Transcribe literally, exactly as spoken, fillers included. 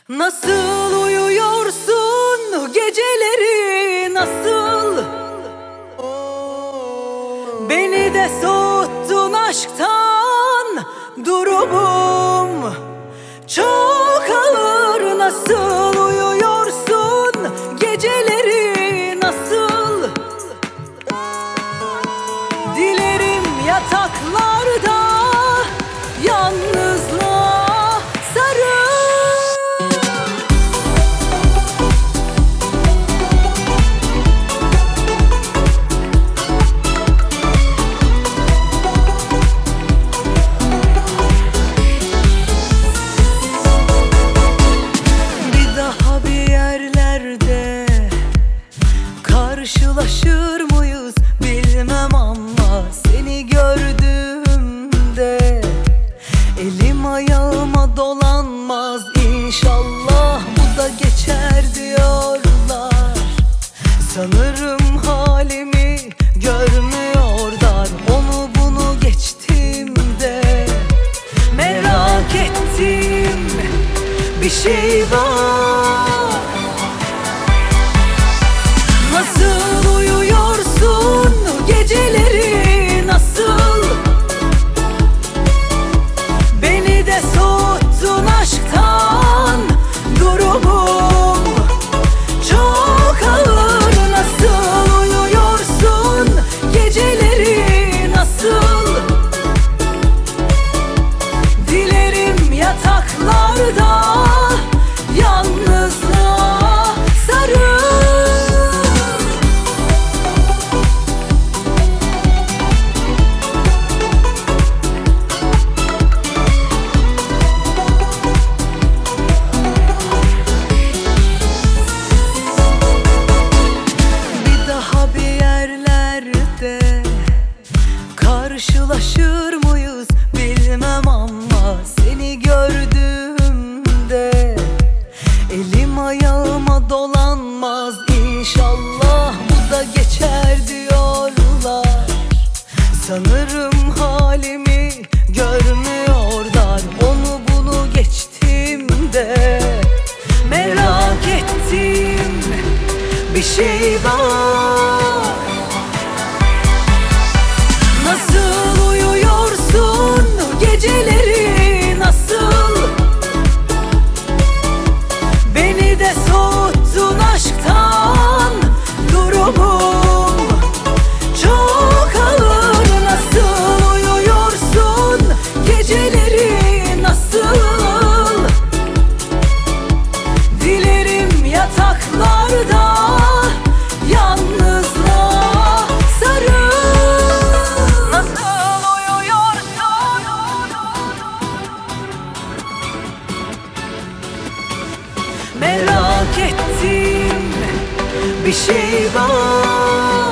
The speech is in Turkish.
Nasıl uyuyorsun geceleri, nasıl? Beni de soğuttun aşktan, durumum çok ağır. Nasıl uyuyorsun geceleri, nasıl? Dilerim yataklarda yalnızlığa sarıl. Karşılaşır mıyız bilmem ama seni gördüğümde elim ayağıma dolanmaz. İnşallah bu da geçer diyorlar. Sanırım halimi görmüyorlar. Onu bunu geçtim de merak ettim, bir şey var. Nasıl uyuyorsun geceleri, nasıl? Beni de soğuttun aşktan, durumum çok ağır. Nasıl uyuyorsun geceleri, nasıl? Dilerim yataklarda yalnızlığa sarıl. Karşılaşır mıyız bilmem ama seni gördüğümde elim ayağıma dolanmaz. İnşallah bu da geçer diyorlar. Sanırım halimi görmüyorlar. Onu bunu geçtim de merak ettim, bir şey var. Nasıl uyuyorsun geceleri, nasıl? Beni de soğuttun aşktan, durumum çok ağır. Nasıl uyuyorsun geceleri, nasıl? Dilerim yataklarda yalnızlığa sarıl. Merak ettim, bir şey var.